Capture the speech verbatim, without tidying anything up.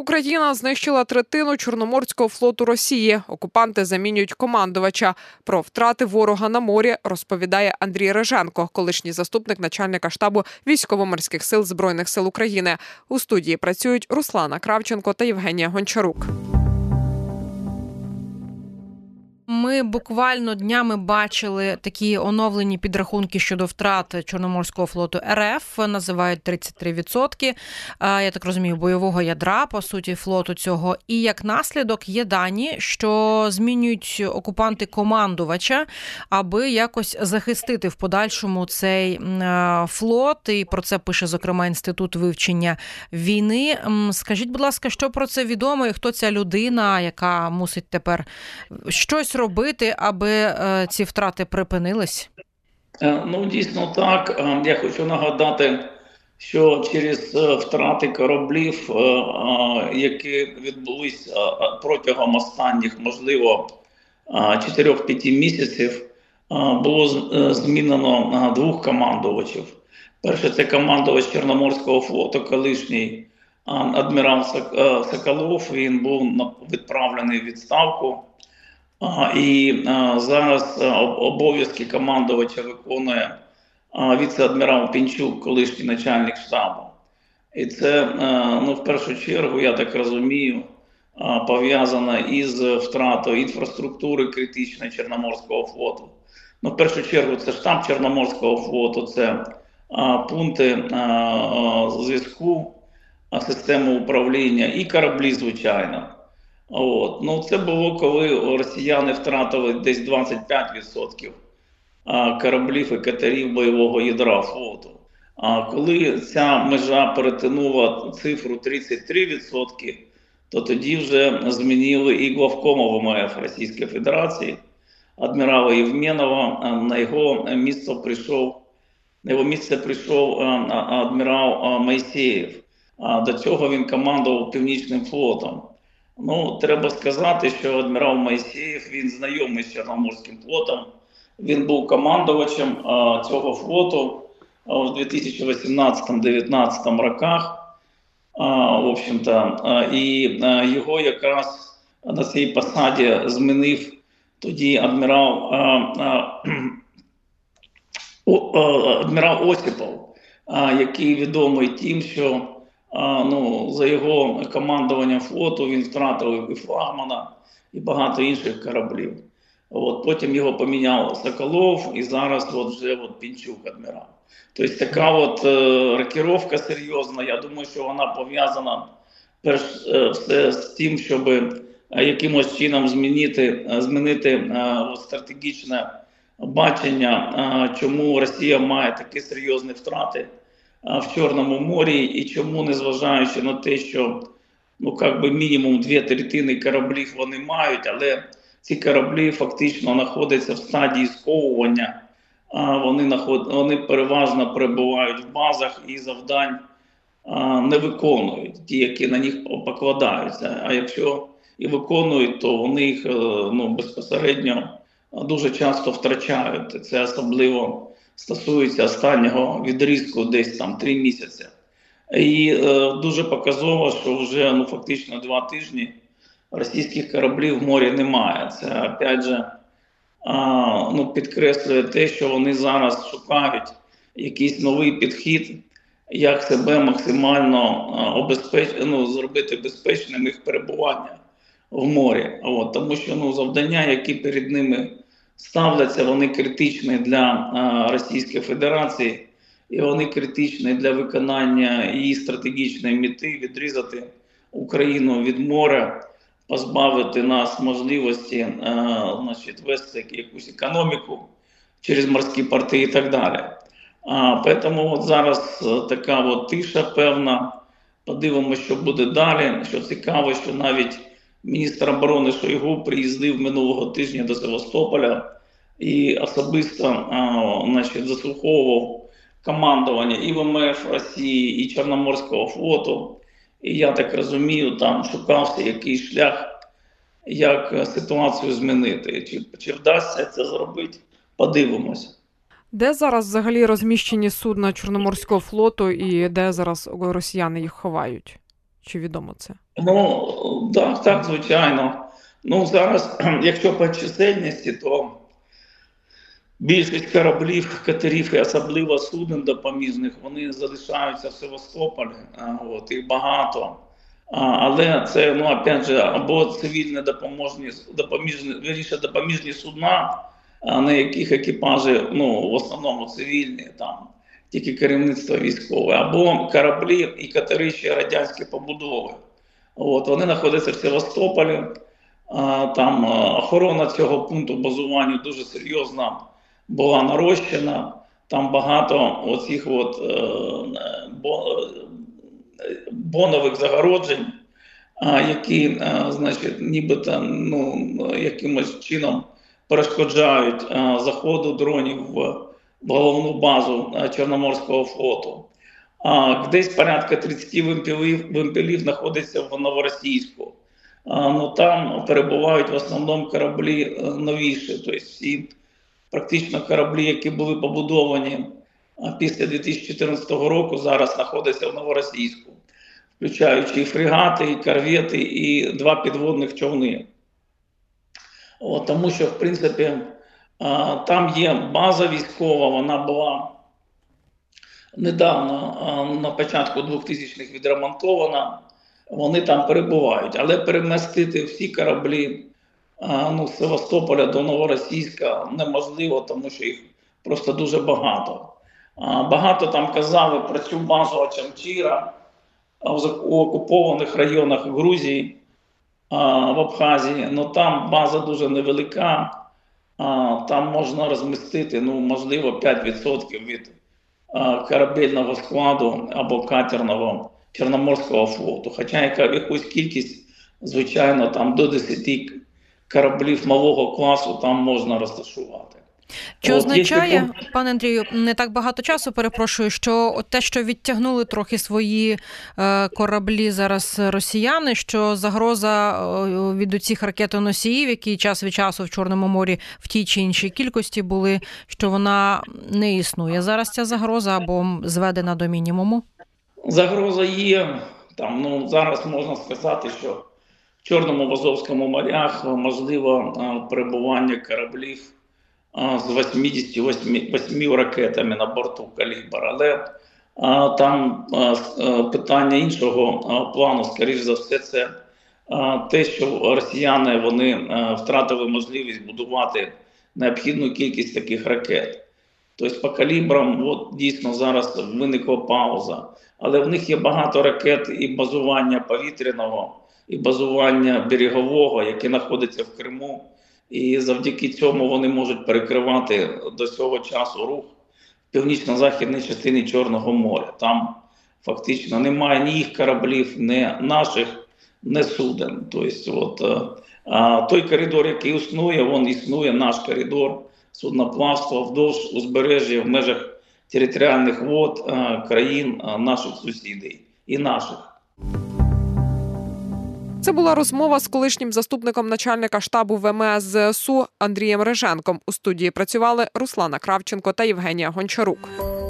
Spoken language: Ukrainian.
Україна знищила третину Чорноморського флоту Росії. Окупанти замінюють командувача. Про втрати ворога на морі розповідає Андрій Риженко, колишній заступник начальника штабу Військово-морських сил Збройних сил України. У студії працюють Руслана Кравченко та Євгенія Гончарук. Ми буквально днями бачили такі оновлені підрахунки щодо втрат Чорноморського флоту РФ, називають тридцять три відсотки, я так розумію, бойового ядра, по суті, флоту цього. І як наслідок є дані, що змінюють окупанти командувача, аби якось захистити в подальшому цей флот. І про це пише, зокрема, Інститут вивчення війни. Скажіть, будь ласка, що про це відомо і хто ця людина, яка мусить тепер щось робити, аби е, ці втрати припинились? Ну, дійсно так. Я хочу нагадати, що через втрати кораблів, які відбулись протягом останніх, можливо, чотирьох-п'яти місяців, було змінено двох командувачів. Перший – це командувач Чорноморського флоту, колишній адмірал Соколов. Він був відправлений в відставку. І а, зараз а, обов'язки командувача виконує а, віце-адмірал Пінчук, колишній начальник штабу. І це, а, ну, в першу чергу, я так розумію, а, пов'язано із втратою інфраструктури критичної Чорноморського флоту. Ну, в першу чергу, це штаб Чорноморського флоту, це а, пункти а, а, зв'язку, а, системи управління і кораблі, звичайно. От. Ну, це було, коли росіяни втратили десь двадцять п'ять відсотків кораблів і катерів бойового ядра флоту. А коли ця межа перетинула цифру тридцять три відсотки, то тоді вже змінили і главкома ВМФ Російської Федерації, адмірала Євменова. На його місце прийшов, на його місце прийшов адмірал Моїсеєв. До цього він командував Північним флотом. Ну, треба сказати, що адмірал Моїсеєв, він знайомий з Чорноморським флотом. Він був командувачем а, цього флоту а, в дві тисячі вісімнадцятому-дев'ятнадцятому роках. А, в общем-то, а, і а, його якраз на цій посаді змінив тоді адмірал, а, а, о, а, адмірал Осіпов, а, який відомий тим, що А, ну, за його командуванням флоту він втратив і флагмана, і багато інших кораблів. От, потім його поміняв Соколов, і зараз от вже от Пінчук адмірал. Тобто така от е, рокіровка серйозна. Я думаю, що вона пов'язана перш е, все з тим, щоб е, якимось чином змінити, е, змінити е, от, стратегічне бачення, е, чому Росія має такі серйозні втрати в Чорному морі, і чому, незважаючи на те, що ну, як би мінімум дві третини кораблів вони мають, але ці кораблі фактично знаходяться в стадії сковування, а вони, наход... вони переважно перебувають в базах і завдань а, не виконують, ті, які на них покладаються. А якщо і виконують, то вони їх ну, безпосередньо дуже часто втрачають. Це особливо стосується останнього відрізку, десь там три місяці. І е, дуже показово, що вже ну, фактично два тижні російських кораблів в морі немає. Це, опять же, а, ну, підкреслює те, що вони зараз шукають якийсь новий підхід, як себе максимально а, обезпеч... ну, зробити безпечним їх перебування в морі. От, тому що ну, завдання, які перед ними ставляться, вони критичні для а, Російської Федерації, і вони критичні для виконання її стратегічної мети відрізати Україну від моря, позбавити нас можливості а, значить, вести якусь економіку через морські порти і так далі. А, тому от зараз така от тиша певна. Подивимося, що буде далі. Що цікаво, що навіть міністр оборони Шойгу приїздив минулого тижня до Севастополя і особисто а, значить, заслуховував командування і ВМФ Росії, і Чорноморського флоту. І я так розумію, там шукався якийсь шлях, як ситуацію змінити. Чи, чи вдасться це зробити, подивимося. Де зараз взагалі розміщені судна Чорноморського флоту і де зараз росіяни їх ховають? Чи відомо це? Ну, так, так, звичайно. Ну, зараз, якщо по чисельності, то більшість кораблів, катерів і особливо суден допоміжних, вони залишаються в Севастополі, от, їх багато. А, але це, ну, опять же, або цивільні допоможні, допоміжні, вірніше, допоміжні судна, на яких екіпажі, ну, в основному цивільні, там, тільки керівництво військове, або кораблі і катери ще радянські побудови. От, вони знаходяться в Севастополі, а, там охорона цього пункту базування дуже серйозна була нарощена, там багато оцих от, е, бо, бонових загороджень, а, які, а, значить, нібито, ну, якимось чином перешкоджають а, заходу дронів в, в головну базу а, Чорноморського флоту. А, десь порядка тридцять вимпелів, вимпелів знаходиться в Новоросійську. А, ну, там перебувають в основному кораблі а, новіші, тобто всі практично кораблі, які були побудовані а, після дві тисячі чотирнадцятого року, зараз знаходяться в Новоросійську, включаючи і фрегати, і корвети, і два підводних човни. От, тому що, в принципі, а, там є база військова, вона була недавно, а, на початку двохтисячних відремонтована, вони там перебувають. Але перемістити всі кораблі а, ну, з Севастополя до Новоросійська неможливо, тому що їх просто дуже багато. А, багато там казали про цю базу Очамчира в окупованих районах Грузії, в Абхазії, але там база дуже невелика, там можна розмістити, ну, можливо, п'ять відсотків від корабельного складу або катерного Чорноморського флоту. Хоча якусь кількість, звичайно, там до десяти кораблів малого класу там можна розташувати. Що означає, пане Андрію, не так багато часу, перепрошую, що те, що відтягнули трохи свої е, кораблі зараз росіяни, що загроза е, від оцих ракетоносіїв, які час від часу в Чорному морі в тій чи іншій кількості були, що вона не існує зараз, ця загроза, або зведена до мінімуму? Загроза є. Там, ну, зараз можна сказати, що в Чорному, в Азовському морях можливо перебування кораблів з вісімдесят восьми ракетами на борту «Калібр». Але а, там а, питання іншого а, плану, скоріш за все, це а, те, що росіяни вони а, втратили можливість будувати необхідну кількість таких ракет. Тобто по «Калібрам» от, дійсно зараз виникла пауза. Але в них є багато ракет і базування повітряного, і базування берегового, яке знаходиться в Криму. І завдяки цьому вони можуть перекривати до цього часу рух в північно-західній частині Чорного моря. Там фактично немає ні їх кораблів, ні наших, ні суден. Тобто, от, а, той коридор, який існує, він існує, наш коридор судноплавства вдовж узбережжя в межах територіальних вод а, країн а, наших сусідів і наших. Це була розмова з колишнім заступником начальника штабу ВМС ЗСУ Андрієм Реженком. У студії працювали Руслана Кравченко та Євгенія Гончарук.